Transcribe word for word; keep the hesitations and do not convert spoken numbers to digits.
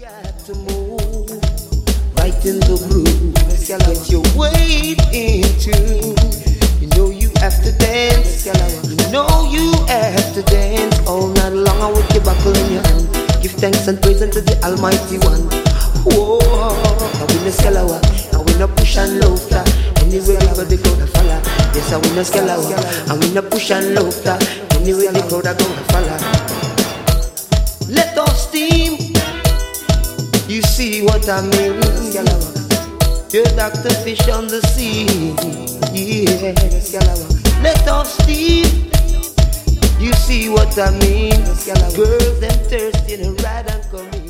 got to move right in the groove. Get your weight in tune. You know you have to dance. You know you have to dance all night long with your buckle in your hand. Give thanks and praise unto the Almighty One. Whoa, now we no scalawa, and we no push and laughter. Anyway, we go the crowd a follow. Yes, and we no scalawa, and we no push and laughter. Anyway, the crowd a go a follow. Let us steam. You see what I mean? You're Doctor Fish on the sea. Yeah, let us steam. You see what I mean? Girls them thirsty and ride and come in.